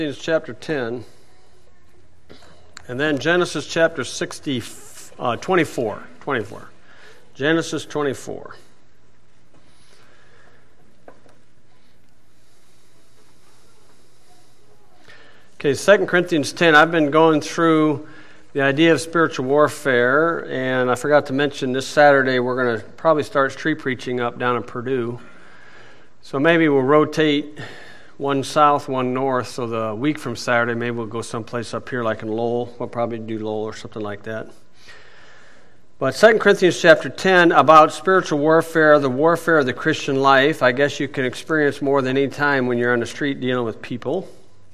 Chapter 10, and then Genesis chapter 24. Genesis 24. Okay, 2 Corinthians 10. I've been going through the idea of spiritual warfare, and I forgot to mention this Saturday we're going to probably start street preaching up down in Purdue. So maybe we'll rotate one south, one north, so the week from Saturday, maybe we'll go someplace up here like in Lowell. We'll probably do Lowell or something like that. But 2 Corinthians chapter 10, about spiritual warfare, the warfare of the Christian life, I guess you can experience more than any time when you're on the street dealing with people.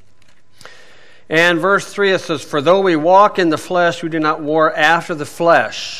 And verse 3, it says, "For though we walk in the flesh, we do not war after the flesh.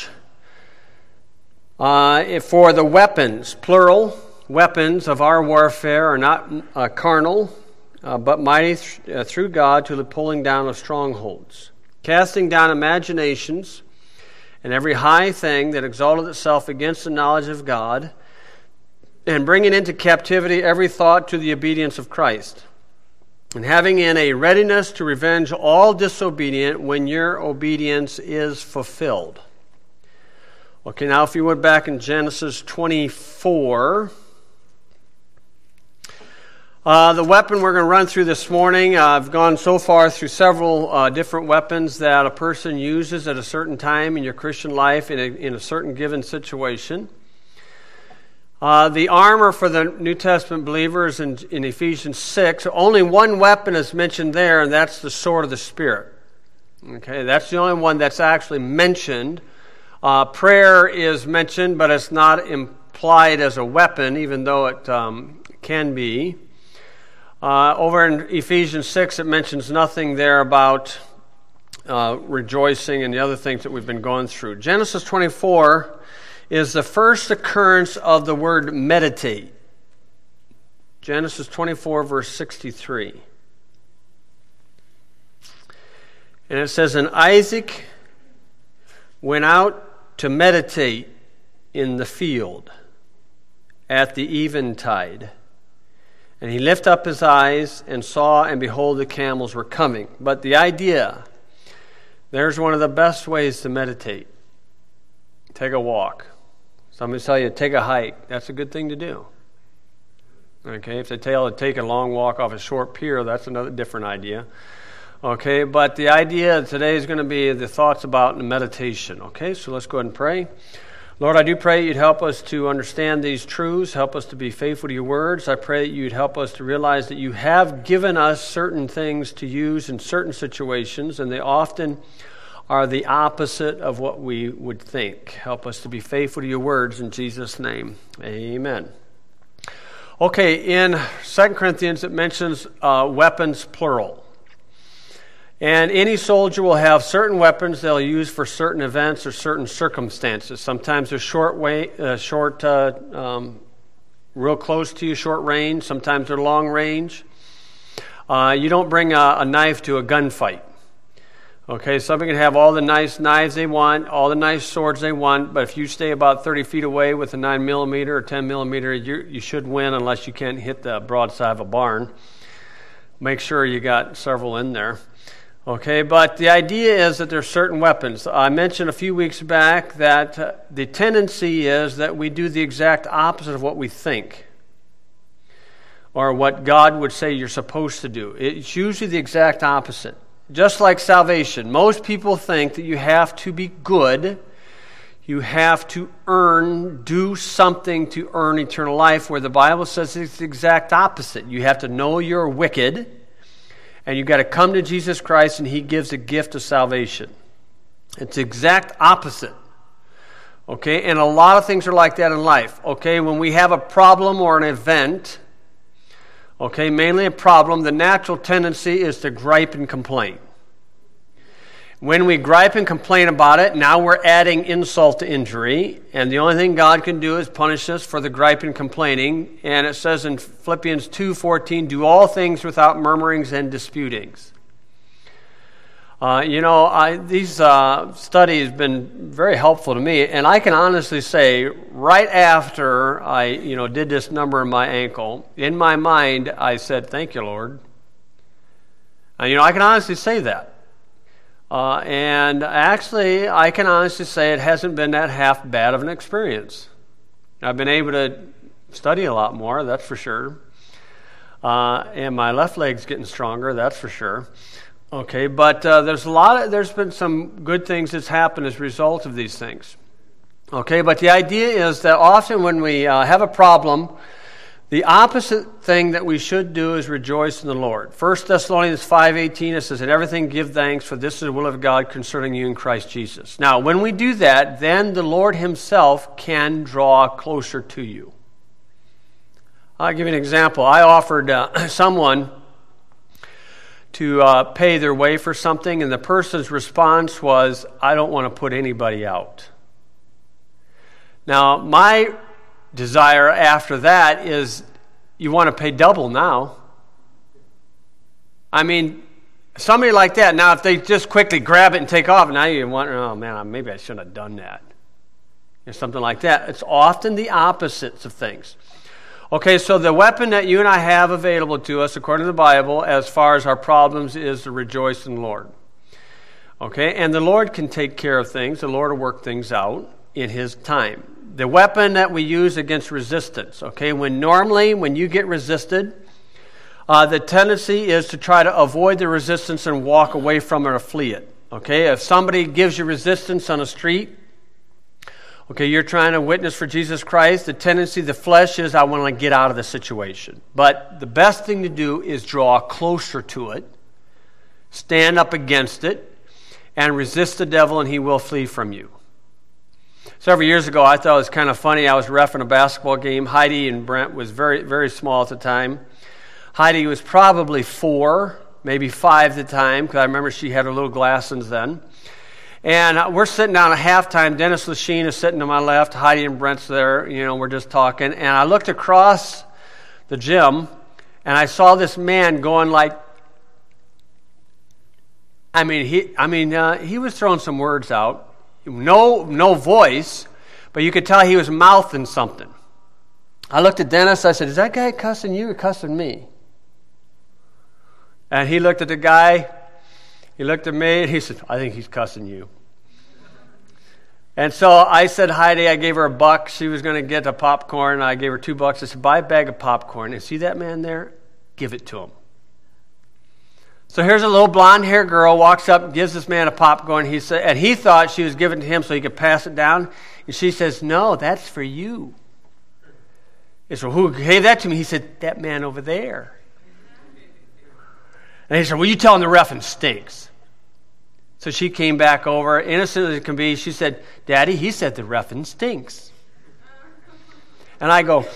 For the weapons," plural, weapons of our warfare are not carnal, but mighty through God to the pulling down of strongholds, casting down imaginations and every high thing that exalteth itself against the knowledge of God, and bringing into captivity every thought to the obedience of Christ, and having in a readiness to revenge all disobedient when your obedience is fulfilled. Okay, now if you went back in Genesis 24... the weapon we're going to run through this morning, I've gone so far through several different weapons that a person uses at a certain time in your Christian life in a certain given situation. The armor for the New Testament believers in Ephesians 6, only one weapon is mentioned there, and that's the sword of the Spirit. Okay, that's the only one that's actually mentioned. Prayer is mentioned, but it's not implied as a weapon, even though it can be. Over in Ephesians 6, it mentions nothing there about rejoicing and the other things that we've been going through. Genesis 24 is the first occurrence of the word meditate. Genesis 24, verse 63. And it says, "And Isaac went out to meditate in the field at the eventide. And he lifted up his eyes and saw, and behold, the camels were coming." But the idea, there's one of the best ways to meditate. Take a walk. Somebody tell you, take a hike. That's a good thing to do. Okay, if they tell you to take a long walk off a short pier, that's another different idea. Okay, but the idea today is going to be the thoughts about meditation. Okay, so let's go ahead and pray. Lord, I do pray you'd help us to understand these truths, help us to be faithful to your words. I pray that you'd help us to realize that you have given us certain things to use in certain situations, and they often are the opposite of what we would think. Help us to be faithful to your words in Jesus' name. Amen. Okay, in 2 Corinthians it mentions weapons plural. And any soldier will have certain weapons they'll use for certain events or certain circumstances. Sometimes they're real close to you, short range. Sometimes they're long range. You don't bring a knife to a gunfight. Okay, somebody can have all the nice knives they want, all the nice swords they want, but if you stay about 30 feet away with a 9mm or 10mm, you should win unless you can't hit the broadside of a barn. Make sure you got several in there. Okay, but the idea is that there's certain weapons. I mentioned a few weeks back that the tendency is that we do the exact opposite of what we think or what God would say you're supposed to do. It's usually the exact opposite. Just like salvation, most people think that you have to be good, you have to do something to earn eternal life, where the Bible says it's the exact opposite. You have to know you're wicked, and you've got to come to Jesus Christ, and he gives a gift of salvation. It's the exact opposite. Okay, and a lot of things are like that in life. Okay, when we have a problem or an event, okay, mainly a problem, the natural tendency is to gripe and complain. When we gripe and complain about it, now we're adding insult to injury, and the only thing God can do is punish us for the gripe and complaining. And it says in Philippians 2:14, "Do all things without murmurings and disputings." These studies have been very helpful to me, and I can honestly say, right after I, did this number in my ankle, in my mind, I said, "Thank you, Lord." I can honestly say that. And actually, I can honestly say it hasn't been that half bad of an experience. I've been able to study a lot more, that's for sure. And my left leg's getting stronger, that's for sure. Okay, but there's been some good things that's happened as a result of these things. Okay, but the idea is that often when we have a problem, the opposite thing that we should do is rejoice in the Lord. 1 Thessalonians 5:18, it says, "In everything give thanks, for this is the will of God concerning you in Christ Jesus." Now, when we do that, then the Lord himself can draw closer to you. I'll give you an example. I offered someone to pay their way for something, and the person's response was, "I don't want to put anybody out." Now, my desire after that is, you want to pay double now. I mean, somebody like that, now if they just quickly grab it and take off, now you wonder, oh man, maybe I shouldn't have done that. Or something like that. It's often the opposites of things. Okay, so the weapon that you and I have available to us, according to the Bible, as far as our problems, is to rejoice in the Lord. Okay, and the Lord can take care of things. The Lord will work things out in his time. The weapon that we use against resistance, okay, when you get resisted, the tendency is to try to avoid the resistance and walk away from it or flee it. Okay, if somebody gives you resistance on a street, okay, you're trying to witness for Jesus Christ, the tendency of the flesh is, I want to get out of the situation. But the best thing to do is draw closer to it, stand up against it, and resist the devil, and he will flee from you. Several years ago, I thought it was kind of funny. I was reffing a basketball game. Heidi and Brent was very, very small at the time. Heidi was probably 4, maybe 5 at the time, because I remember she had her little glasses then. And we're sitting down at halftime. Dennis Lachine is sitting to my left. Heidi and Brent's there. We're just talking. And I looked across the gym, and I saw this man going like, he was throwing some words out. No voice, but you could tell he was mouthing something. I looked at Dennis. I said, "Is that guy cussing you or cussing me?" And he looked at the guy. He looked at me, and he said, "I think he's cussing you." And so I said, Heidi, I gave her $1. She was going to get the popcorn. I gave her $2. I said, "Buy a bag of popcorn. And see that man there? Give it to him." So here's a little blonde-haired girl, walks up, gives this man a popcorn. And he thought she was giving it to him so he could pass it down. And she says, "No, that's for you." He said, "Who gave that to me?" He said, "That man over there." And he said, "Well, you tell him the reffing stinks." So she came back over, innocent as it can be. She said, "Daddy, he said the reffing stinks." And I go,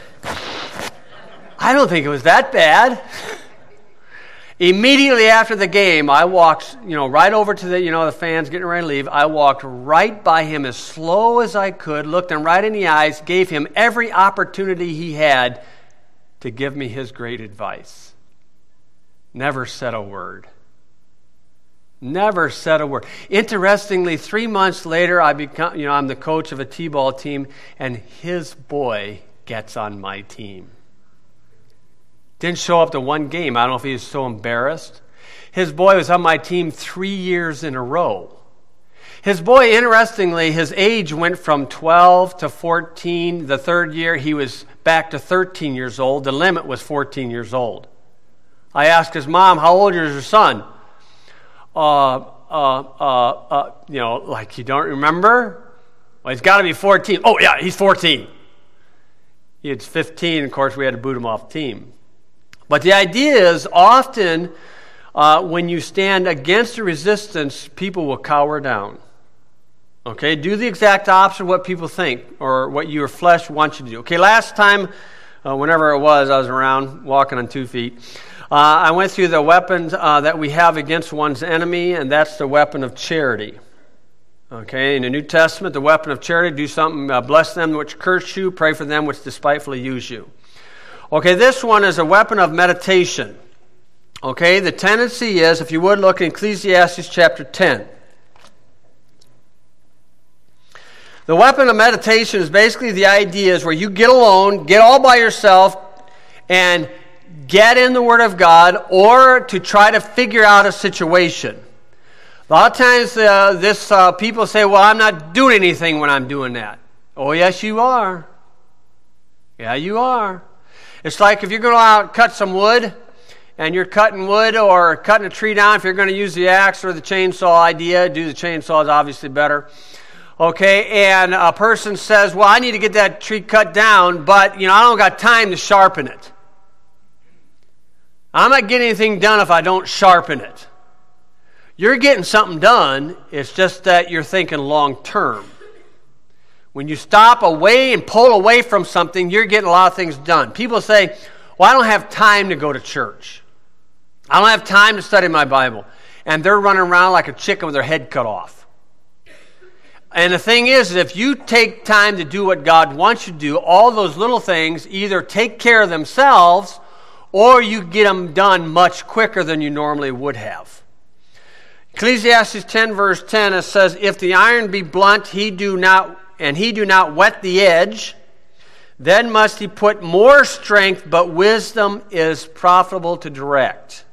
"I don't think it was that bad." Immediately after the game, I walked, right over to the fans getting ready to leave. I walked right by him as slow as I could, looked him right in the eyes, gave him every opportunity he had to give me his great advice. Never said a word. Never said a word. Interestingly, 3 months later, I'm the coach of a T-ball team, and his boy gets on my team. Didn't show up to one game. I don't know if he was so embarrassed. His boy was on my team 3 years in a row. His boy, interestingly, his age went from 12 to 14. The third year, he was back to 13 years old. The limit was 14 years old. I asked his mom, "How old is your son?" Like you don't remember? Well, he's got to be 14. Oh, yeah, he's 14. He was 15. Of course, we had to boot him off the team. But the idea is often when you stand against the resistance, people will cower down. Okay, do the exact opposite of what people think or what your flesh wants you to do. Okay, last time, whenever it was, I was around walking on 2 feet. I went through the weapons that we have against one's enemy, and that's the weapon of charity. Okay, in the New Testament, the weapon of charity, do something, bless them which curse you, pray for them which despitefully use you. Okay, this one is a weapon of meditation. Okay, the tendency is, if you would look in Ecclesiastes chapter 10. The weapon of meditation is basically the idea is where you get alone, get all by yourself, and get in the Word of God or to try to figure out a situation. A lot of times people say, well, I'm not doing anything when I'm doing that. Oh, yes, you are. Yeah, you are. It's like if you're going to go out and cut some wood, and you're cutting wood or cutting a tree down, if you're going to use the axe or the chainsaw idea, do the chainsaw is obviously better. Okay, and a person says, well, I need to get that tree cut down, but, I don't got time to sharpen it. I'm not getting anything done if I don't sharpen it. You're getting something done, it's just that you're thinking long term. When you stop away and pull away from something, you're getting a lot of things done. People say, well, I don't have time to go to church. I don't have time to study my Bible. And they're running around like a chicken with their head cut off. And the thing is, if you take time to do what God wants you to do, all those little things either take care of themselves or you get them done much quicker than you normally would have. Ecclesiastes 10 verse 10, it says, if the iron be blunt, he do not whet the edge, then must he put more strength, but wisdom is profitable to direct.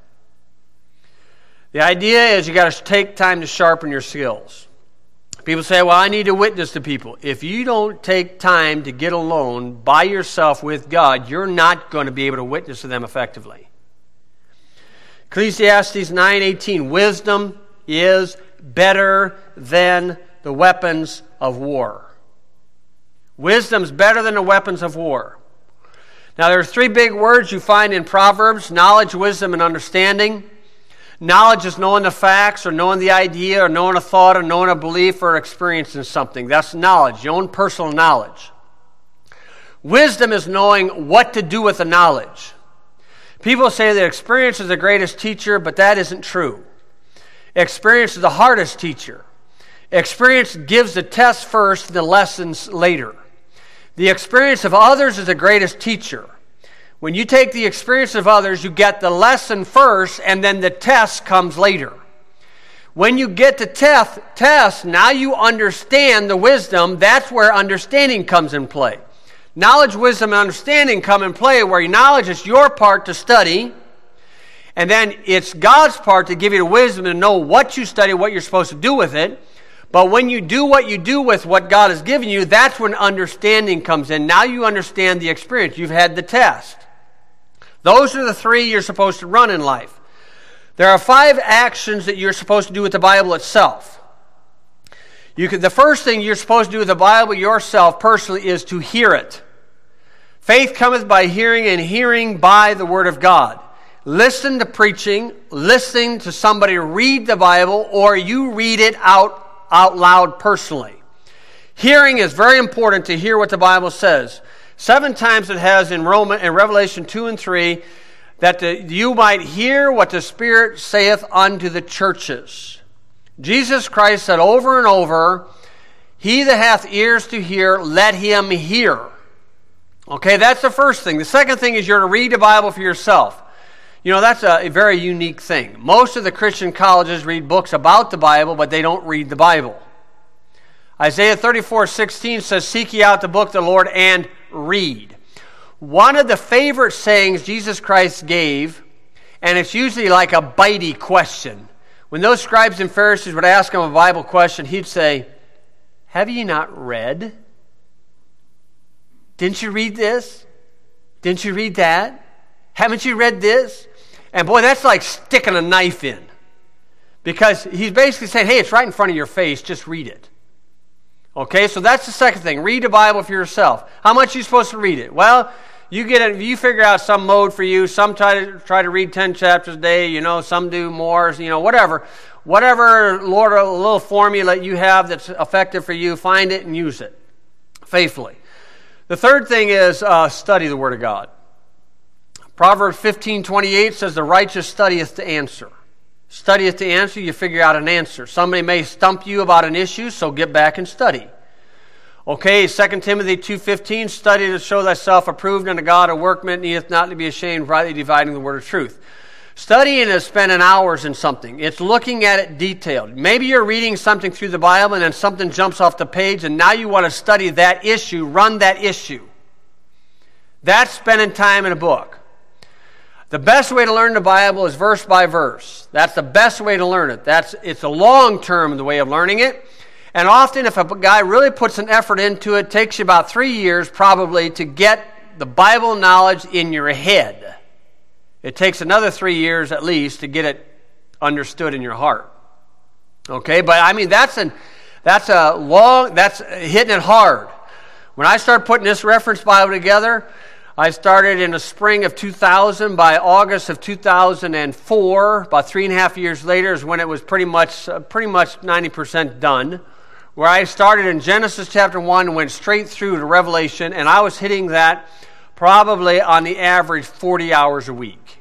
The idea is you got to take time to sharpen your skills. People say, well, I need to witness to people. If you don't take time to get alone by yourself with God, you're not going to be able to witness to them effectively. Ecclesiastes 9:18, wisdom is better than the weapons of war. Wisdom's better than the weapons of war. Now, there are three big words you find in Proverbs: knowledge, wisdom, and understanding. Knowledge is knowing the facts or knowing the idea or knowing a thought or knowing a belief or experiencing something. That's knowledge, your own personal knowledge. Wisdom is knowing what to do with the knowledge. People say that experience is the greatest teacher, but that isn't true. Experience is the hardest teacher. Experience gives the test first, the lessons later. The experience of others is the greatest teacher. When you take the experience of others, you get the lesson first, and then the test comes later. When you get the test, now you understand the wisdom. That's where understanding comes in play. Knowledge, wisdom, and understanding come in play where knowledge is your part to study, and then it's God's part to give you the wisdom to know what you study, what you're supposed to do with it. But when you do what you do with what God has given you, that's when understanding comes in. Now you understand the experience. You've had the test. Those are the three you're supposed to run in life. There are 5 actions that you're supposed to do with the Bible itself. The first thing you're supposed to do with the Bible yourself personally is to hear it. Faith cometh by hearing, and hearing by the Word of God. Listen to preaching, listen to somebody read the Bible, or you read it out loud personally. Hearing is very important, to hear what the Bible says. 7 times it has in Revelation 2 and 3 that you might hear what the Spirit saith unto the churches. Jesus Christ said over and over, he that hath ears to hear, let him hear. Okay, that's the first thing. The second thing is you're to read the Bible for yourself. That's a very unique thing. Most of the Christian colleges read books about the Bible, but they don't read the Bible. Isaiah 34:16 says, seek ye out the book of the Lord and read. One of the favorite sayings Jesus Christ gave, and it's usually like a bitey question. When those scribes and Pharisees would ask him a Bible question, he'd say, have ye not read? Didn't you read this? Didn't you read that? Haven't you read this? And boy, that's like sticking a knife in. Because he's basically saying, hey, it's right in front of your face, just read it. Okay, so that's the second thing. Read the Bible for yourself. How much are you supposed to read it? Well, you figure out some mode for you. Some try to read 10 chapters a day, some do more, whatever. Whatever, Lord, a little formula you have that's effective for you, find it and use it faithfully. The third thing is study the Word of God. Proverbs 15:28 says, the righteous studieth to answer. Studieth to answer, you figure out an answer. Somebody may stump you about an issue, so get back and study. Okay, 2 Timothy 2:15, study to show thyself approved unto God, a workman needeth not to be ashamed, rightly dividing the word of truth. Studying is spending hours in something. It's looking at it detailed. Maybe you're reading something through the Bible and then something jumps off the page and now you want to study that issue, run that issue. That's spending time in a book. The best way to learn the Bible is verse by verse. That's the best way to learn it. It's a long-term way of learning it. And often if a guy really puts an effort into it, it takes you about 3 years probably to get the Bible knowledge in your head. It takes another 3 years at least to get it understood in your heart. Okay, but I mean that's hitting it hard. When I started putting this reference Bible together, I started in the spring of 2000. By August of 2004, about 3.5 years later, is when it was pretty much 90% done. Where I started in Genesis chapter 1 and went straight through to Revelation, and I was hitting that probably on the average 40 hours a week.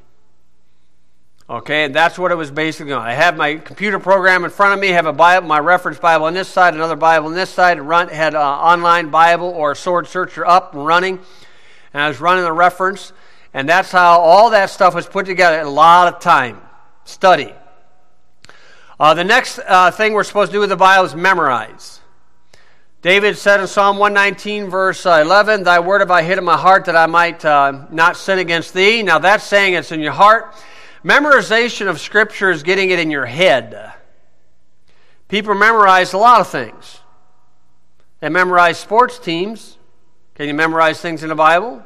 Okay, and that's what it was basically on. I have my computer program in front of me, have a Bible, my reference Bible on this side, another Bible on this side, had an online Bible or a sword searcher up and running. And I was running the reference, and that's how all that stuff was put together. A lot of time, study. The next thing we're supposed to do with the Bible is memorize. David said in Psalm 119, verse 11, "Thy word have I hid in my heart that I might not sin against thee." Now that's saying it's in your heart. Memorization of Scripture is getting it in your head. People memorize a lot of things. They memorize sports teams. Can you memorize things in the Bible?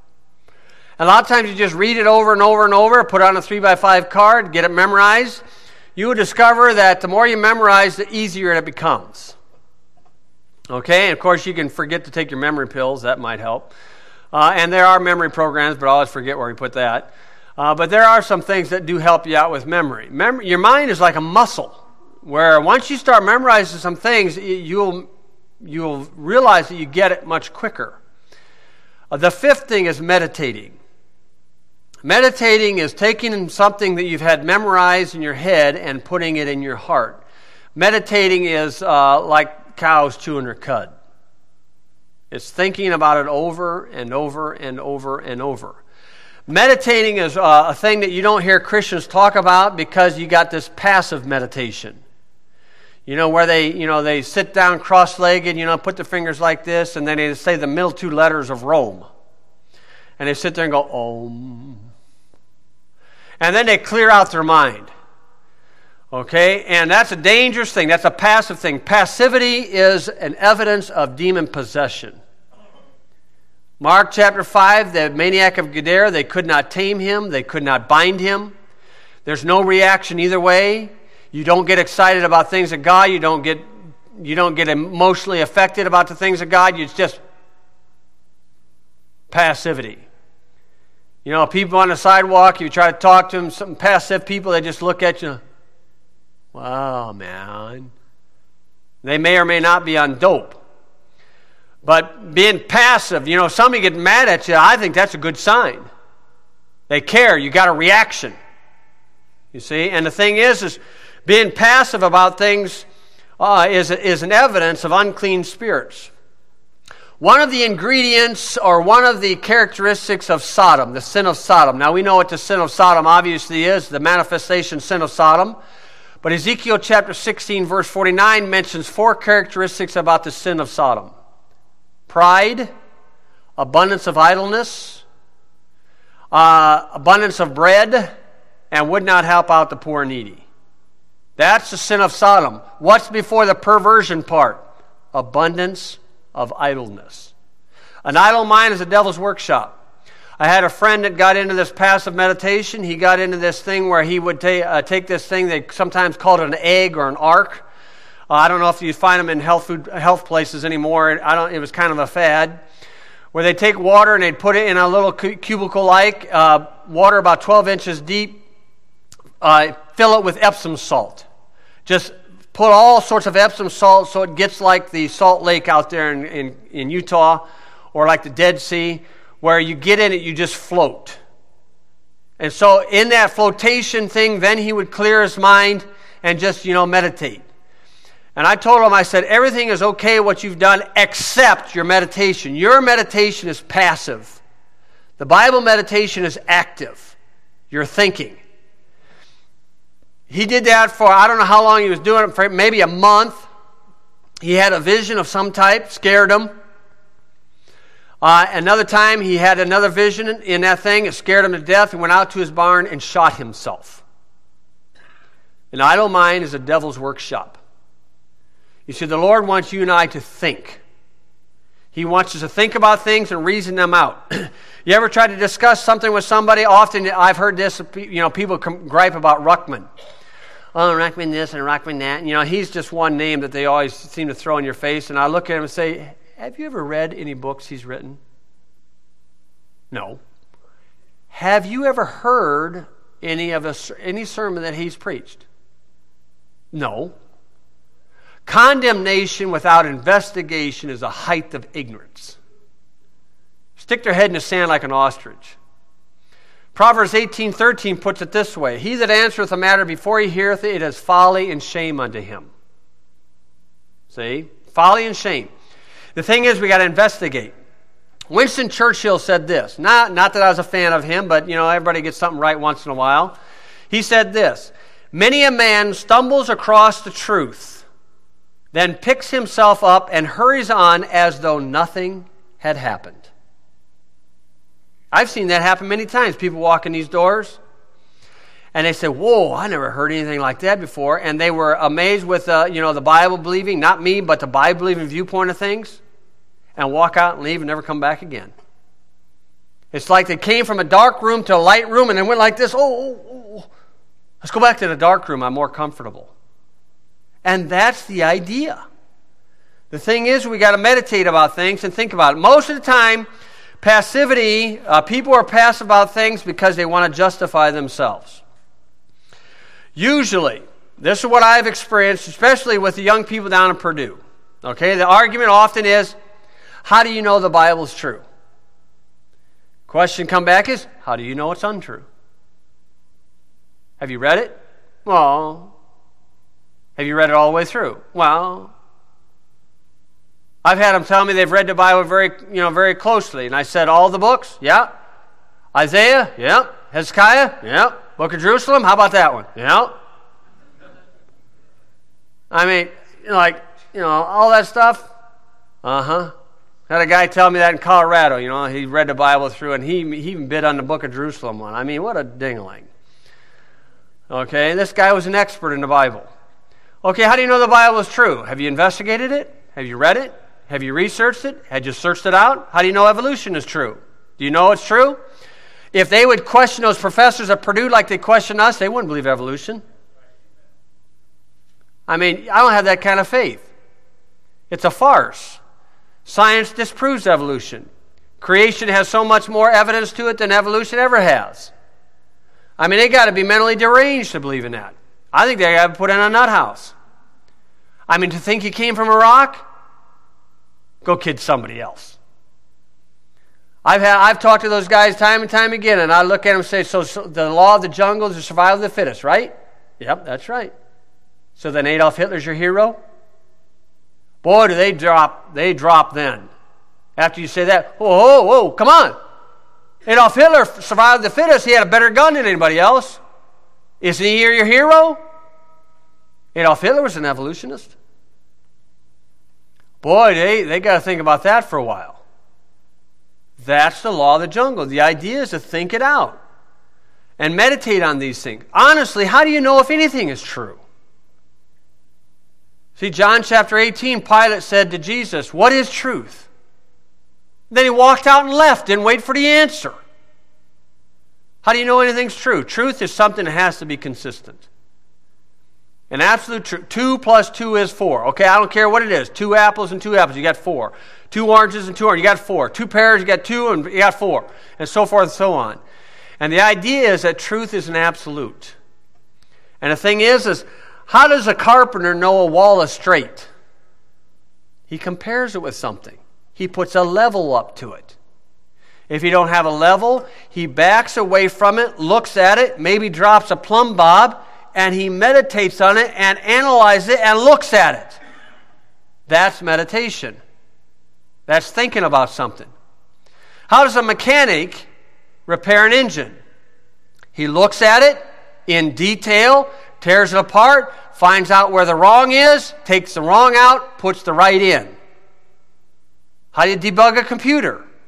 A lot of times you just read it over and over and over, put it on a 3x5 card, get it memorized. You will discover that the more you memorize, the easier it becomes. Okay, and of course you can forget to take your memory pills. That might help. And there are memory programs, but I always forget where we put that. But there are some things that do help you out with memory. Your mind is like a muscle, where once you start memorizing some things, you'll realize that you get it much quicker. The fifth thing is meditating. Meditating is taking something that you've had memorized in your head and putting it in your heart. Meditating is like cows chewing their cud. It's thinking about it over and over and over and over. Meditating is a thing that you don't hear Christians talk about because you got this passive meditation. Where they sit down cross-legged, put their fingers like this, and then they say the middle two letters of Rome. And they sit there and go, Om. And then they clear out their mind. Okay? And that's a dangerous thing. That's a passive thing. Passivity is an evidence of demon possession. Mark chapter 5, the maniac of Gadara, they could not tame him. They could not bind him. There's no reaction either way. You don't get excited about things of God. You don't get emotionally affected about the things of God. It's just passivity. People on the sidewalk, you try to talk to them, some passive people, they just look at you. Wow, man. They may or may not be on dope. But being passive, somebody get mad at you, I think that's a good sign. They care. You got a reaction. You see? And the thing is being passive about things is an evidence of unclean spirits. One of the ingredients or one of the characteristics of Sodom, the sin of Sodom. Now we know what the sin of Sodom obviously is, the manifestation sin of Sodom. But Ezekiel chapter 16 verse 49 mentions 4 characteristics about the sin of Sodom. Pride, abundance of idleness, abundance of bread, and would not help out the poor and needy. That's the sin of Sodom. What's before the perversion part? Abundance of idleness. An idle mind is a devil's workshop. I had a friend that got into this passive meditation. He got into this thing where he would take this thing, they sometimes called it an egg or an ark. I don't know if you find them in health places anymore. It was kind of a fad. Where they'd take water and they'd put it in a little cubicle-like, water about 12 inches deep, fill it with Epsom salt. Just put all sorts of Epsom salt so it gets like the Salt Lake out there in Utah, or like the Dead Sea, where you get in it, you just float. And so in that flotation thing, then he would clear his mind and just, meditate. And I told him, I said, everything is okay what you've done except your meditation. Your meditation is passive. The Bible meditation is active. You're thinking. He did that for, I don't know how long he was doing it, for maybe a month. He had a vision of some type, scared him. Another time, he had another vision in that thing. It scared him to death. He went out to his barn and shot himself. An idle mind is a devil's workshop. You see, the Lord wants you and I to think. He wants us to think about things and reason them out. You ever try to discuss something with somebody? Often I've heard this, people gripe about Ruckman. Oh, Ruckman this and Ruckman that. He's just one name that they always seem to throw in your face. And I look at him and say, have you ever read any books he's written? No. Have you ever heard any sermon that he's preached? No. Condemnation without investigation is a height of ignorance. Stick their head in the sand like an ostrich. Proverbs 18:13 puts it this way: he that answereth a matter before he heareth it, it is folly and shame unto him. See? Folly and shame. The thing is, we got to investigate. Winston Churchill said this. Not that I was a fan of him, but everybody gets something right once in a while. He said this: many a man stumbles across the truth, then picks himself up and hurries on as though nothing had happened. I've seen that happen many times. People walk in these doors, and they say, whoa, I never heard anything like that before. And they were amazed with, the Bible-believing, not me, but the Bible-believing viewpoint of things, and walk out and leave and never come back again. It's like they came from a dark room to a light room and then went like this, let's go back to the dark room, I'm more comfortable. And that's the idea. The thing is, we got to meditate about things and think about it. Most of the time, passivity, people are passive about things because they want to justify themselves. Usually, this is what I've experienced, especially with the young people down in Purdue. Okay, the argument often is, how do you know the Bible's true? Question come back is, how do you know it's untrue? Have you read it? Well, have you read it all the way through? Well, I've had them tell me they've read the Bible very closely. And I said, all the books? Yeah. Isaiah? Yeah. Hezekiah? Yeah. Book of Jerusalem? How about that one? Yeah. I mean, all that stuff? Uh-huh. Had a guy tell me that in Colorado. He read the Bible through, and he even bid on the Book of Jerusalem one. I mean, what a ding-a-ling. Okay, this guy was an expert in the Bible. Okay, how do you know the Bible is true? Have you investigated it? Have you read it? Have you researched it? Had you searched it out? How do you know evolution is true? Do you know it's true? If they would question those professors at Purdue like they question us, they wouldn't believe evolution. I mean, I don't have that kind of faith. It's a farce. Science disproves evolution. Creation has so much more evidence to it than evolution ever has. I mean, they got to be mentally deranged to believe in that. I think they got to put in a nut house. I mean, to think he came from a rock? Go kid somebody else. I've talked to those guys time and time again, and I look at them and say, so the law of the jungle is the survival of the fittest, right? Yep, that's right. So then Adolf Hitler's your hero? Boy, do they drop then. After you say that, whoa, come on. Adolf Hitler survived the fittest. He had a better gun than anybody else. Isn't he your hero? Adolf Hitler was an evolutionist. Boy, they got to think about that for a while. That's the law of the jungle. The idea is to think it out and meditate on these things. Honestly, how do you know if anything is true? See, John chapter 18, Pilate said to Jesus, what is truth? Then he walked out and left, didn't wait for the answer. How do you know anything's true? Truth is something that has to be consistent. An absolute truth. 2 plus 2 is 4. Okay, I don't care what it is. 2 apples and 2 apples, you got 4. 2 oranges and 2 oranges, you got 4. 2 pears, you got 2, and you got 4. And so forth and so on. And the idea is that truth is an absolute. And the thing is how does a carpenter know a wall is straight? He compares it with something. He puts a level up to it. If you don't have a level, he backs away from it, looks at it, maybe drops a plumb bob, and he meditates on it and analyzes it and looks at it. That's meditation. That's thinking about something. How does a mechanic repair an engine? He looks at it in detail, tears it apart, finds out where the wrong is, takes the wrong out, puts the right in. How do you debug a computer?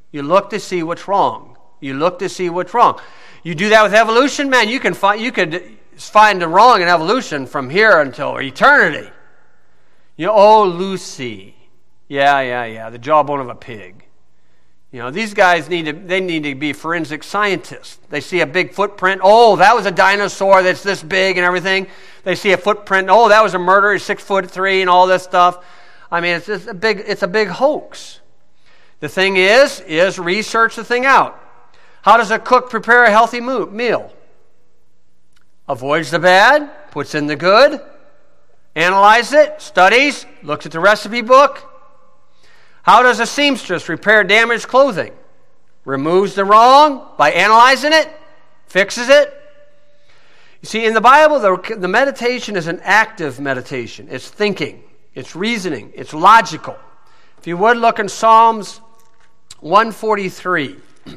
You look to see what's wrong. You look to see what's wrong. You do that with evolution, man, you could find the wrong in evolution from here until eternity. Oh, Lucy. Yeah, the jawbone of a pig. These guys need to be forensic scientists. They see a big footprint. Oh, that was a dinosaur that's this big and everything. They see a footprint. Oh, that was a murderer, 6'3" and all this stuff. I mean, it's a big hoax. The thing is research the thing out. How does a cook prepare a healthy meal? Avoids the bad, puts in the good, analyzes it, studies, looks at the recipe book. How does a seamstress repair damaged clothing? Removes the wrong by analyzing it, fixes it. You see, in the Bible, the meditation is an active meditation. It's thinking, it's reasoning, it's logical. If you would, look in Psalms 143.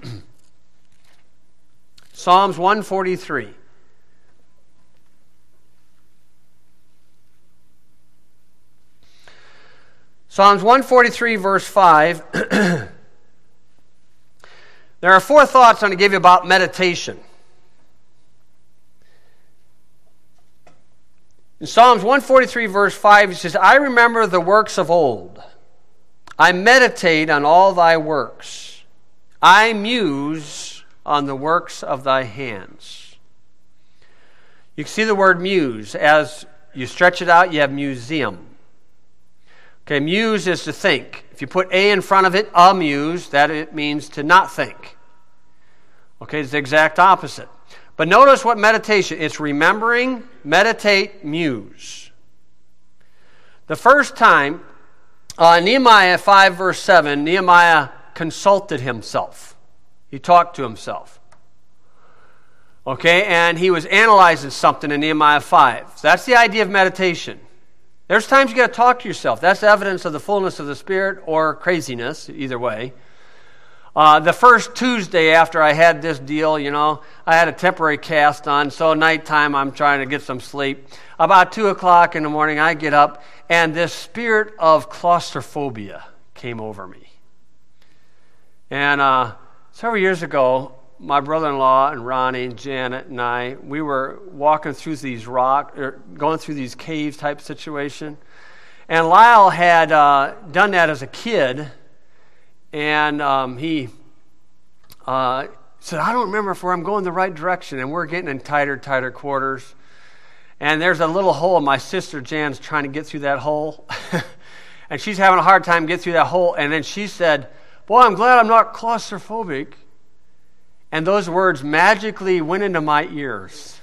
Psalms 143. Psalms 143, verse 5. There are 4 thoughts I'm going to give you about meditation. In Psalms 143, verse 5, it says, I remember the works of old. I meditate on all thy works. I muse on the works of thy hands. You can see the word muse. As you stretch it out, you have museum. Okay, muse is to think. If you put a in front of it, amuse, that it means to not think. Okay, it's the exact opposite. But notice what meditation, it's remembering, meditate, muse. The first time, Nehemiah 5 verse 7, Nehemiah consulted himself. He talked to himself. Okay, and he was analyzing something in Nehemiah 5. That's the idea of meditation. There's times you got to talk to yourself. That's evidence of the fullness of the Spirit or craziness, either way. The first Tuesday after I had this deal, I had a temporary cast on, so nighttime I'm trying to get some sleep. About 2 o'clock in the morning, I get up, and this spirit of claustrophobia came over me. And several years ago, my brother-in-law and Ronnie and Janet and I, we were walking through these going through these cave type situation. And Lyle had done that as a kid. And he said, I don't remember if I'm going the right direction. And we're getting in tighter quarters. And there's a little hole. My sister Jan's trying to get through that hole. And she's having a hard time getting through that hole. And then she said, boy, I'm glad I'm not claustrophobic. And those words magically went into my ears.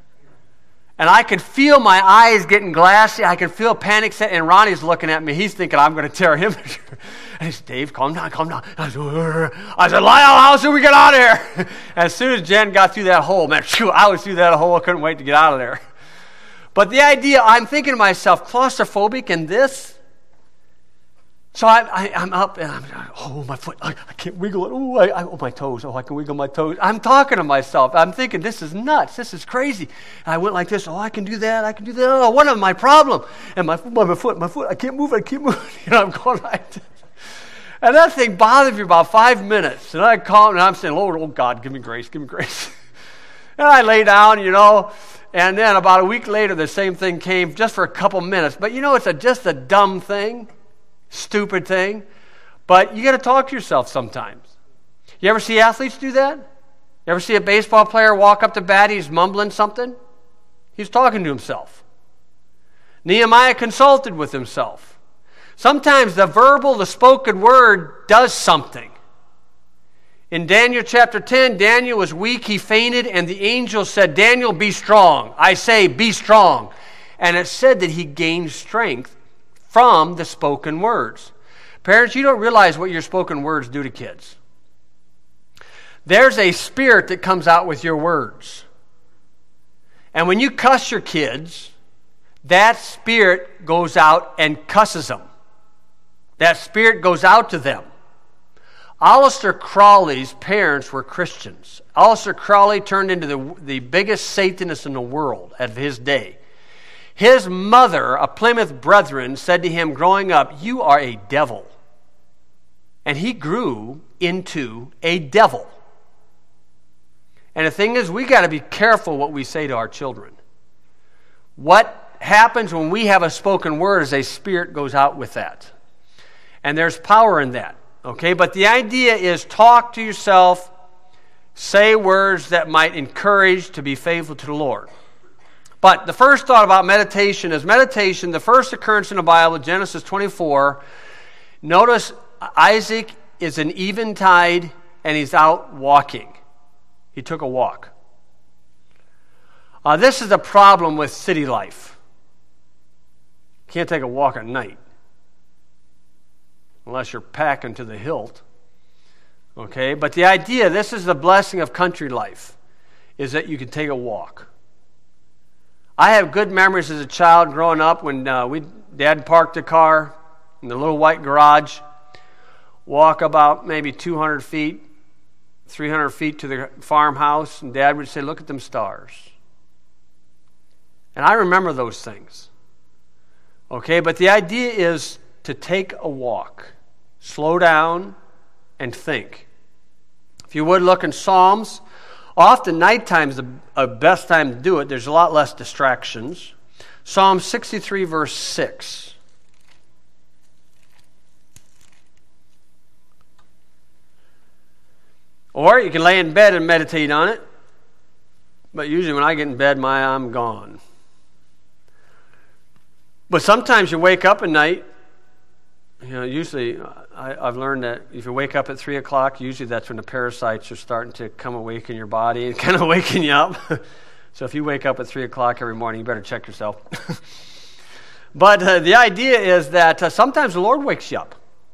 And I could feel my eyes getting glassy. I could feel panic set. And Ronnie's looking at me. He's thinking I'm going to tear him. And he said, Dave, calm down. I said, Lyle, how soon we get out of here? And as soon as Jen got through that hole, man, I was through that hole. I couldn't wait to get out of there. But the idea, I'm thinking to myself, claustrophobic in this. So I'm up and I'm, oh, my foot, I can't wiggle it. Oh, my toes. Oh, I can wiggle my toes. I'm talking to myself. I'm thinking, this is nuts. This is crazy. And I went like this. Oh, I can do that. Oh, what is my problem? And my foot, I can't move. I'm going like this. And that thing bothered me about 5 minutes. And I calmed and I'm saying, Lord, oh God, give me grace. And I lay down, and then about a week later, the same thing came just for a couple minutes. But it's just a dumb thing. Stupid thing, but you got to talk to yourself sometimes. You ever see athletes do that? You ever see a baseball player walk up to bat, he's mumbling something? He's talking to himself. Nehemiah consulted with himself. Sometimes the spoken word does something. In Daniel chapter 10, Daniel was weak, he fainted, and the angel said, Daniel, be strong. I say, be strong. And it said that he gained strength from the spoken words. Parents, you don't realize what your spoken words do to kids. There's a spirit that comes out with your words. And when you cuss your kids, that spirit goes out and cusses them. That spirit goes out to them. Aleister Crowley's parents were Christians. Aleister Crowley turned into the biggest Satanist in the world of his day. His mother, a Plymouth Brethren, said to him growing up, you are a devil. and he grew into a devil. And the thing is, we got to be careful what we say to our children. What happens when we have a spoken word is a spirit goes out with that. And there's power in that. Okay, but the idea is talk to yourself, say words that might encourage to be faithful to the Lord. But the first thought about meditation is meditation, the first occurrence in the Bible, Genesis 24. Notice Isaac is an eventide and he's out walking. He took a walk. This is a problem with city life. You can't take a walk at night unless you're packing to the hilt. Okay, but the idea, this is the blessing of country life, is that you can take a walk. I have good memories as a child growing up when Dad parked the car in the little white garage, walk about maybe 200 feet, 300 feet to the farmhouse, and Dad would say, "Look at them stars." And I remember those things. Okay, but the idea is to take a walk, slow down, and think. If you would look in Psalms, often nighttime is the best time to do it. There's a lot less distractions. Psalm 63, verse 6. Or you can lay in bed and meditate on it. But usually when I get in bed, I'm gone. But sometimes you wake up at night. Usually I've learned that if you wake up at 3 o'clock, usually that's when the parasites are starting to come awake in your body and kind of waking you up. So if you wake up at 3 o'clock every morning, you better check yourself. But the idea is that sometimes the Lord wakes you up.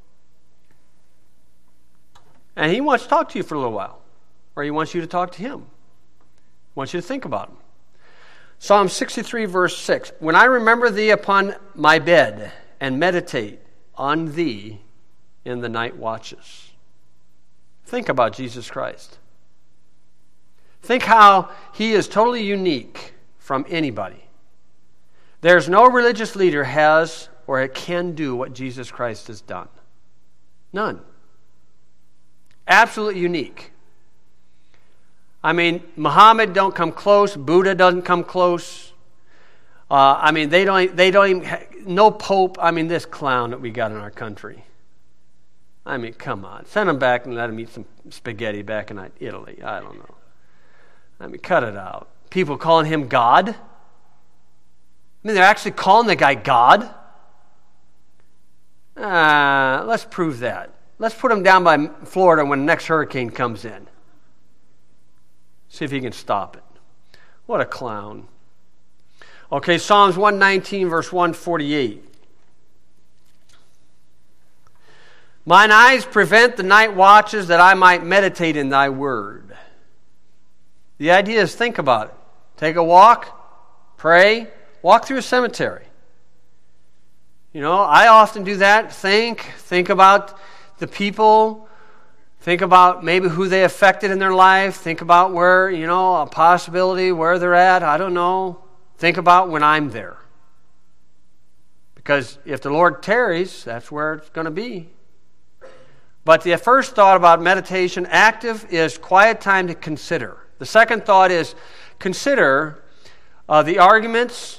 And he wants to talk to you for a little while. Or he wants you to talk to him. He wants you to think about him. Psalm 63, verse 6. When I remember thee upon my bed and meditate on thee in the night watches. Think about Jesus Christ. Think how he is totally unique from anybody. There's no religious leader has or can do what Jesus Christ has done. None. Absolutely unique. I mean, Muhammad don't come close. Buddha doesn't come close. They don't even, no pope. This clown that we got in our country. Come on. Send him back and let him eat some spaghetti back in Italy. I don't know. Cut it out. People calling him God. They're actually calling the guy God. Let's prove that. Let's put him down by Florida when the next hurricane comes in. See if he can stop it. What a clown. Okay, Psalms 119, verse 148. Mine eyes prevent the night watches that I might meditate in thy word. The idea is think about it. Take a walk, pray, walk through a cemetery. I often do that. Think about the people. Think about maybe who they affected in their life. Think about where, a possibility, where they're at. I don't know. Think about when I'm there. Because if the Lord tarries, that's where it's going to be. But the first thought about meditation, active, is quiet time to consider. The second thought is consider the arguments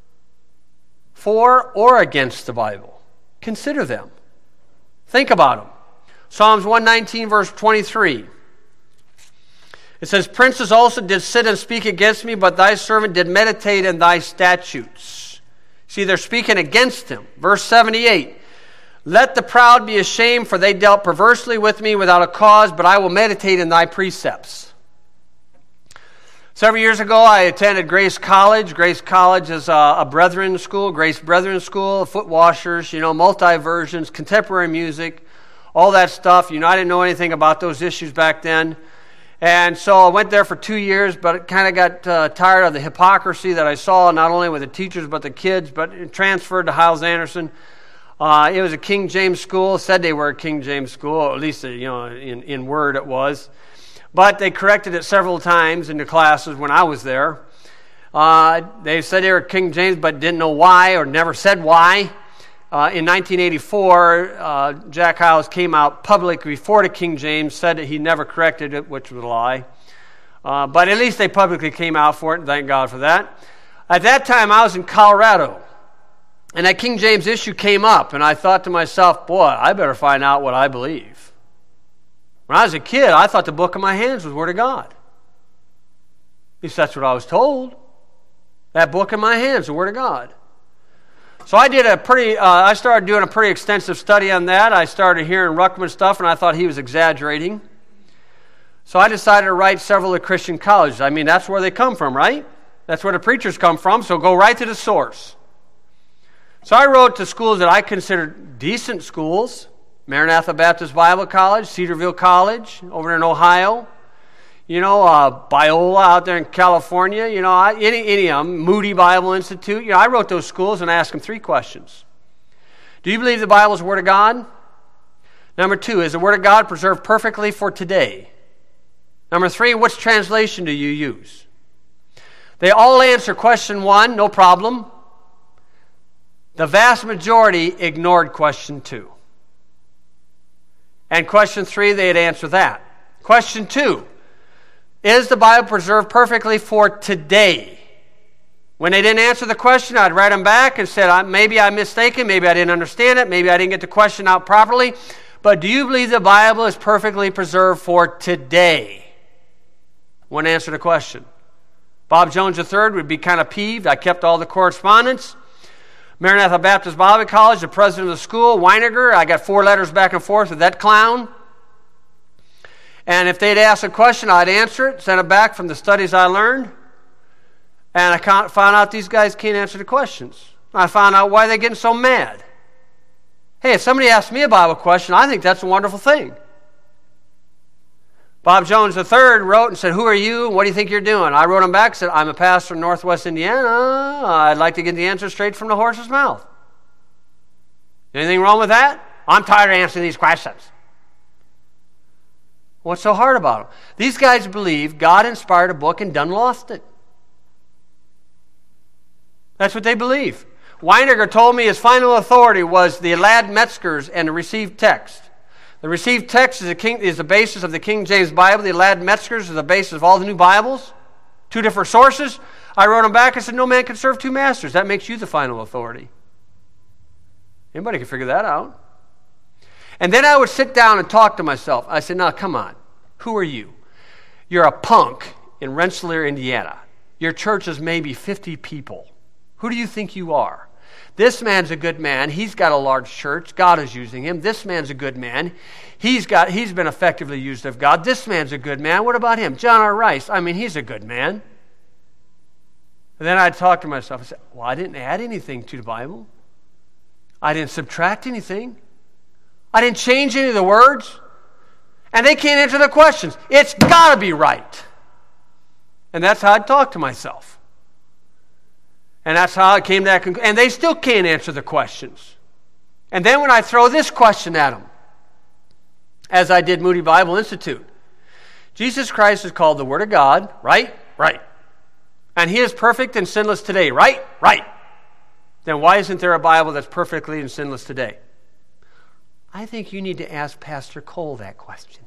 for or against the Bible. Consider them. Think about them. Psalms 119, verse 23. It says, Princes also did sit and speak against me, but thy servant did meditate in thy statutes. See, they're speaking against him. Verse 78. Let the proud be ashamed, for they dealt perversely with me without a cause, but I will meditate in thy precepts. Several years ago, I attended Grace College. Grace College is a Brethren school, Grace Brethren School, foot washers, multi-versions, contemporary music, all that stuff. I didn't know anything about those issues back then. And so I went there for 2 years, but it kind of got tired of the hypocrisy that I saw, not only with the teachers but the kids, but it transferred to Hyles-Anderson. It was a King James school, said they were a King James school, or at least in word it was. But they corrected it several times in the classes when I was there. They said they were King James but didn't know why or never said why. In 1984, Jack Hyles came out publicly before the King James, said that he never corrected it, which was a lie. But at least they publicly came out for it, and thank God for that. At that time, I was in Colorado, and that King James issue came up, and I thought to myself, boy, I better find out what I believe. When I was a kid, I thought the book in my hands was the Word of God. At least that's what I was told. That book in my hands, the Word of God. So I started doing a pretty extensive study on that. I started hearing Ruckman stuff, and I thought he was exaggerating. So I decided to write several of the Christian colleges. I mean, that's where they come from, right? That's where the preachers come from, so go right to the source. So I wrote to schools that I considered decent schools. Maranatha Baptist Bible College, Cedarville College, over there in Ohio. Biola out there in California, any of them, Moody Bible Institute. I wrote those schools and asked them 3 questions. Do you believe the Bible is the Word of God? Number 2, is the Word of God preserved perfectly for today? Number 3, which translation do you use? They all answer question 1, no problem. The vast majority ignored question 2. And question 3, they'd answer that. Question 2. Is the Bible preserved perfectly for today? When they didn't answer the question, I'd write them back and said, maybe I'm mistaken, maybe I didn't understand it, maybe I didn't get the question out properly, but do you believe the Bible is perfectly preserved for today? Wouldn't answer the question. Bob Jones III would be kind of peeved. I kept all the correspondence. Maranatha Baptist Bible College, the president of the school, Weiniger, I got 4 letters back and forth with that clown. And if they'd ask a question, I'd answer it, send it back from the studies I learned. And I found out these guys can't answer the questions. I found out why they're getting so mad. Hey, if somebody asks me a Bible question, I think that's a wonderful thing. Bob Jones III wrote and said, who are you and what do you think you're doing? I wrote him back and said, I'm a pastor in Northwest Indiana. I'd like to get the answer straight from the horse's mouth. Anything wrong with that? I'm tired of answering these questions. What's so hard about them? These guys believe God inspired a book and done lost it. That's what they believe. Weiniger told me his final authority was the Elad Metzgers and the received text. The received text is the basis of the King James Bible. The Elad Metzgers is the basis of all the new Bibles. 2 different sources. I wrote him back and said, no man can serve 2 masters. That makes you the final authority. Anybody can figure that out. And then I would sit down and talk to myself. I said, now, come on. Who are you? You're a punk in Rensselaer, Indiana. Your church is maybe 50 people. Who do you think you are? This man's a good man. He's got a large church. God is using him. This man's a good man. He's been effectively used of God. This man's a good man. What about him? John R. Rice. I mean, he's a good man. And then I'd talk to myself and say, well, I didn't add anything to the Bible. I didn't subtract anything. I didn't change any of the words. And they can't answer the questions. It's got to be right. And that's how I'd talk to myself. And that's how I came to that conclusion. And they still can't answer the questions. And then when I throw this question at them, as I did Moody Bible Institute, Jesus Christ is called the Word of God, right? Right. And He is perfect and sinless today, right? Right. Then why isn't there a Bible that's perfectly and sinless today? I think you need to ask Pastor Cole that question.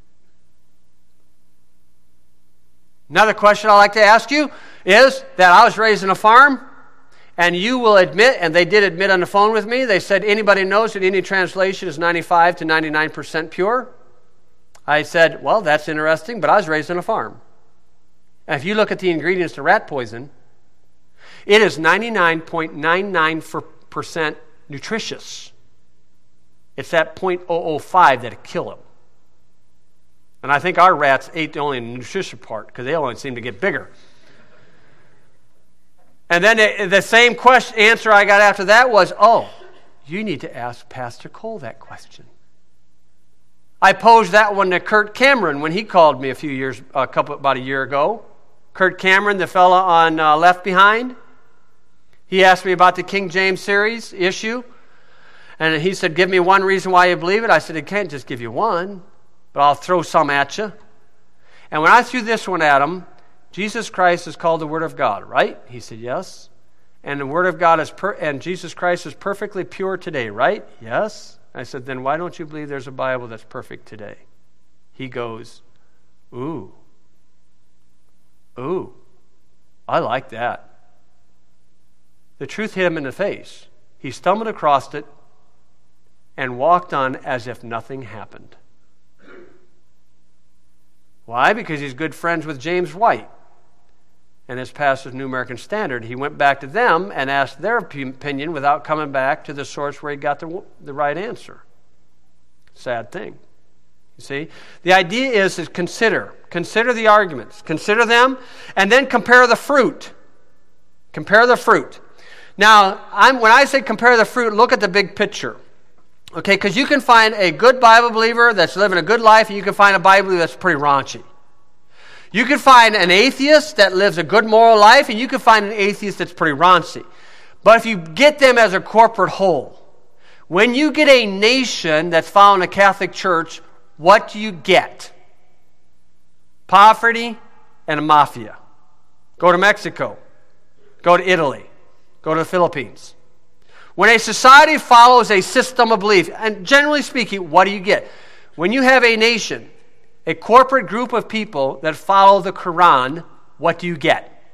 Another question I'd like to ask you is that I was raised in a farm, and you will admit, and they did admit on the phone with me, they said anybody knows that any translation is 95 to 99% pure. I said, well, that's interesting, but I was raised on a farm. And if you look at the ingredients to rat poison, it is 99.99% nutritious. It's that 0.005 that'll kill them. And I think our rats ate only the nutrition part because they only seem to get bigger. And then the same answer I got after that was, oh, you need to ask Pastor Cole that question. I posed that one to Kurt Cameron when he called me about a year ago. Kurt Cameron, the fella on Left Behind. He asked me about the King James series issue. And he said, give me one reason why you believe it. I said, I can't just give you one, but I'll throw some at you. And when I threw this one at him, Jesus Christ is called the Word of God, right? He said, yes. and the Word of God and Jesus Christ is perfectly pure today, right? Yes. I said, then why don't you believe there's a Bible that's perfect today? He goes, ooh, I like that. The truth hit him in the face. He stumbled across it and walked on as if nothing happened. Why? Because he's good friends with James White and his pastor's New American Standard. He went back to them and asked their opinion without coming back to the source where he got the right answer. Sad thing. You see? The idea is to consider the arguments, consider them, and then compare the fruit. Compare the fruit. Now, when I say compare the fruit, look at the big picture. Okay, because you can find a good Bible believer that's living a good life, and you can find a Bible believer that's pretty raunchy. You can find an atheist that lives a good moral life, and you can find an atheist that's pretty raunchy. But if you get them as a corporate whole, when you get a nation that's following a Catholic Church, what do you get? Poverty and a mafia. Go to Mexico. Go to Italy. Go to the Philippines. When a society follows a system of belief, and generally speaking, what do you get? When you have a nation, a corporate group of people that follow the Quran, what do you get?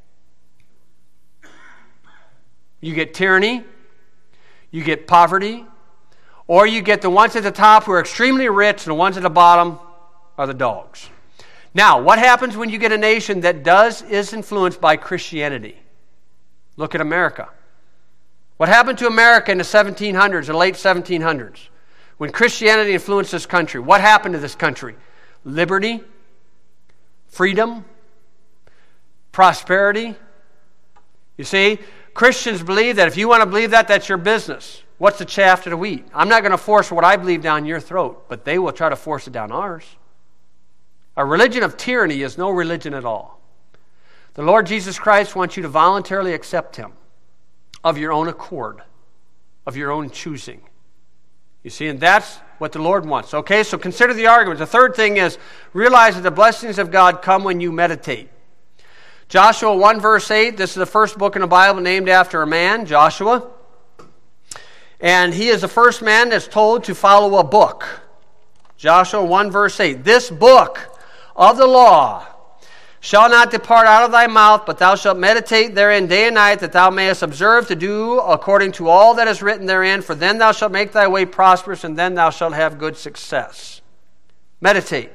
You get tyranny, you get poverty, or you get the ones at the top who are extremely rich and the ones at the bottom are the dogs. Now, what happens when you get a nation that is influenced by Christianity? Look at America. What happened to America in the 1700s, the late 1700s, when Christianity influenced this country? What happened to this country? Liberty, freedom, prosperity. You see, Christians believe that if you want to believe that, that's your business. What's the chaff to the wheat? I'm not going to force what I believe down your throat, but they will try to force it down ours. A religion of tyranny is no religion at all. The Lord Jesus Christ wants you to voluntarily accept Him of your own accord, of your own choosing. You see, and that's what the Lord wants. Okay, so consider the arguments. The third thing is realize that the blessings of God come when you meditate. Joshua 1 verse 8, this is the first book in the Bible named after a man, Joshua. And he is the first man that's told to follow a book. Joshua 1 verse 8, this book of the law shall not depart out of thy mouth, but thou shalt meditate therein day and night, that thou mayest observe to do according to all that is written therein, for then thou shalt make thy way prosperous, and then thou shalt have good success. Meditate.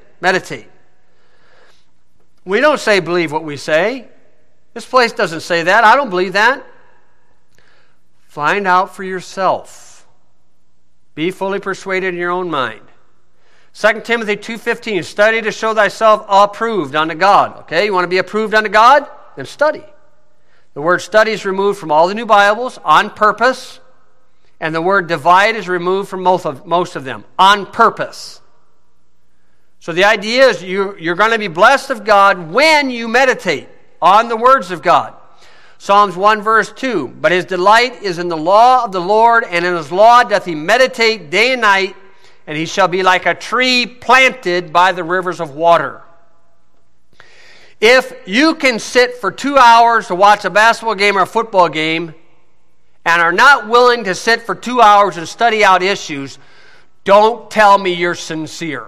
We don't say believe what we say. This place doesn't say that. I don't believe that. Find out for yourself. Be fully persuaded in your own mind. 2 Timothy 2:15, study to show thyself approved unto God. Okay, you want to be approved unto God? Then study. The word study is removed from all the new Bibles on purpose, and the word divide is removed from most of them on purpose. So the idea is you're going to be blessed of God when you meditate on the words of God. Psalms 1 verse 2, but his delight is in the law of the Lord, and in his law doth he meditate day and night, and he shall be like a tree planted by the rivers of water. If you can sit for 2 hours to watch a basketball game or a football game and are not willing to sit for 2 hours and study out issues, don't tell me you're sincere.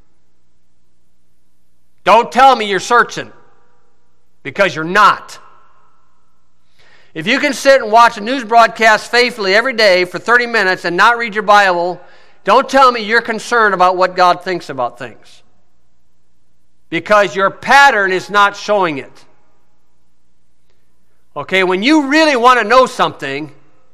Don't tell me you're searching, because you're not. If you can sit and watch a news broadcast faithfully every day for 30 minutes and not read your Bible, don't tell me you're concerned about what God thinks about things, because your pattern is not showing it. Okay, when you really want to know something,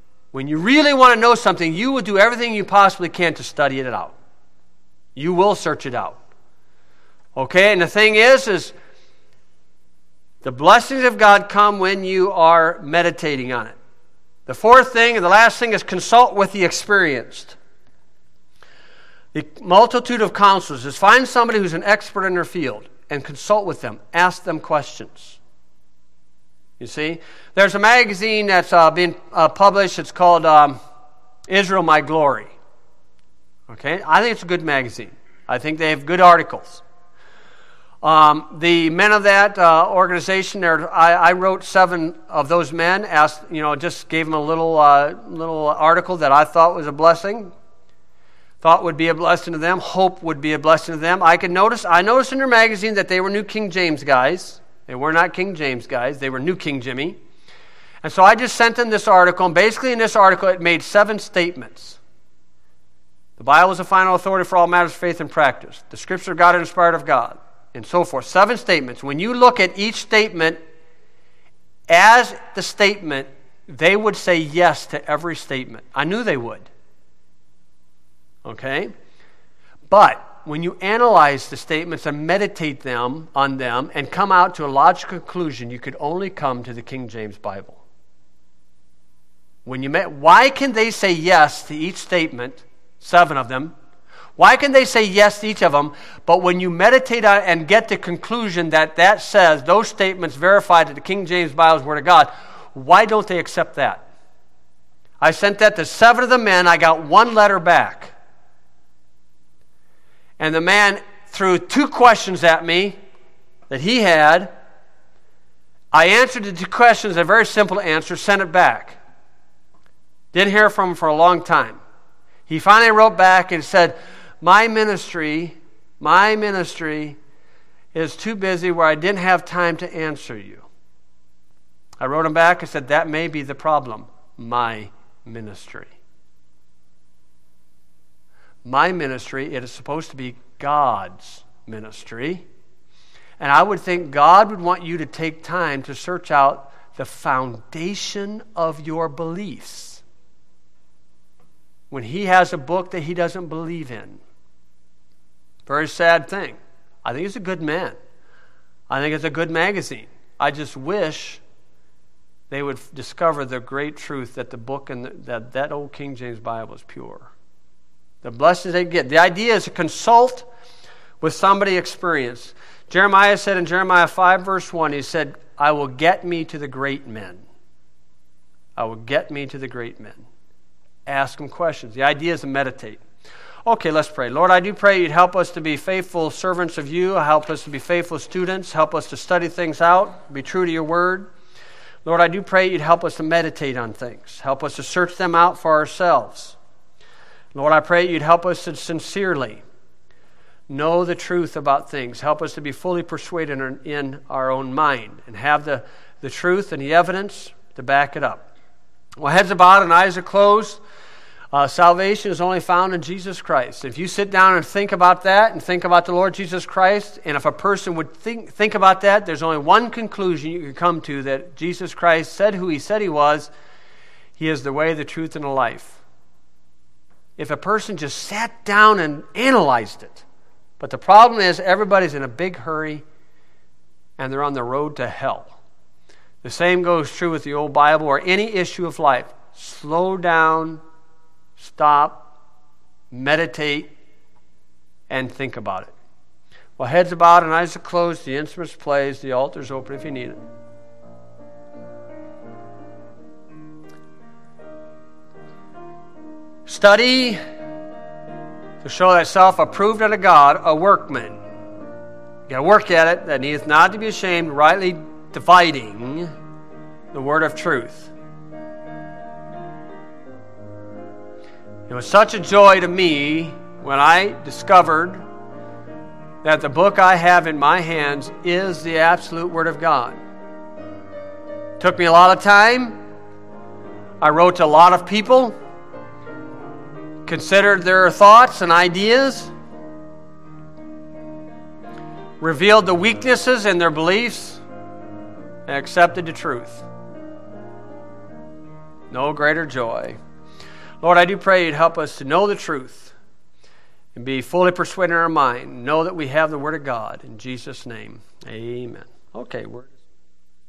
you will do everything you possibly can to study it out. You will search it out. Okay, and the thing is the blessings of God come when you are meditating on it. The fourth thing and the last thing is consult with the experienced. The multitude of counselors is find somebody who's an expert in their field and consult with them. Ask them questions. You see? There's a magazine that's being published. It's called Israel, My Glory. Okay? I think it's a good magazine. I think they have good articles. The men of that organization, I wrote 7 of those men, just gave them a little article that I thought was a blessing, thought would be a blessing to them, hope would be a blessing to them. I noticed in their magazine that they were New King James guys. They were not King James guys. They were New King Jimmy. And so I just sent them this article, and basically in this article it made 7 statements. The Bible is the final authority for all matters of faith and practice. The Scripture of God is inspired of God. And so forth. 7 statements. When you look at each statement as the statement, they would say yes to every statement. I knew they would. Okay? But when you analyze the statements and meditate on them and come out to a logical conclusion, you could only come to the King James Bible. Why can they say yes to each statement, 7 of them? Why can they say yes to each of them, but when you meditate on it and get the conclusion that says those statements verify that the King James Bible is the Word of God, why don't they accept that? I sent that to 7 of the men. I got 1 letter back. And the man threw 2 questions at me that he had. I answered the 2 questions, a very simple answer, sent it back. Didn't hear from him for a long time. He finally wrote back and said, My ministry is too busy where I didn't have time to answer you. I wrote him back and said, that may be the problem. My ministry. My ministry, it is supposed to be God's ministry. And I would think God would want you to take time to search out the foundation of your beliefs when He has a book that He doesn't believe in. Very sad thing. I think he's a good man. I think it's a good magazine. I just wish they would discover the great truth that the book and that old King James Bible is pure. The blessings they get. The idea is to consult with somebody experienced. Jeremiah said in Jeremiah 5 verse 1, he said, I will get me to the great men. I will get me to the great men. Ask them questions. The idea is to meditate. Okay, let's pray. Lord, I do pray You'd help us to be faithful servants of You, help us to be faithful students, help us to study things out, be true to Your Word. Lord, I do pray You'd help us to meditate on things, help us to search them out for ourselves. Lord, I pray You'd help us to sincerely know the truth about things, help us to be fully persuaded in our own mind and have the truth and the evidence to back it up. Well, heads are bowed and eyes are closed. Salvation is only found in Jesus Christ. If you sit down and think about that and think about the Lord Jesus Christ, and if a person would think about that, there's only one conclusion you can come to, that Jesus Christ said who He said He was. He is the way, the truth, and the life. If a person just sat down and analyzed it. But the problem is everybody's in a big hurry and they're on the road to hell. The same goes true with the old Bible or any issue of life. Slow down, stop, meditate, and think about it. Well, heads are bowed and eyes are closed. The instruments plays. The altar's open if you need it. Study to show thyself approved unto God, a workman. You got to work at it, that needeth not to be ashamed, rightly dividing the word of truth. It was such a joy to me when I discovered that the book I have in my hands is the absolute Word of God. It took me a lot of time. I wrote to a lot of people, considered their thoughts and ideas, revealed the weaknesses in their beliefs, and accepted the truth. No greater joy. Lord, I do pray You'd help us to know the truth and be fully persuaded in our mind. Know that we have the Word of God. In Jesus' name, amen. Okay, we're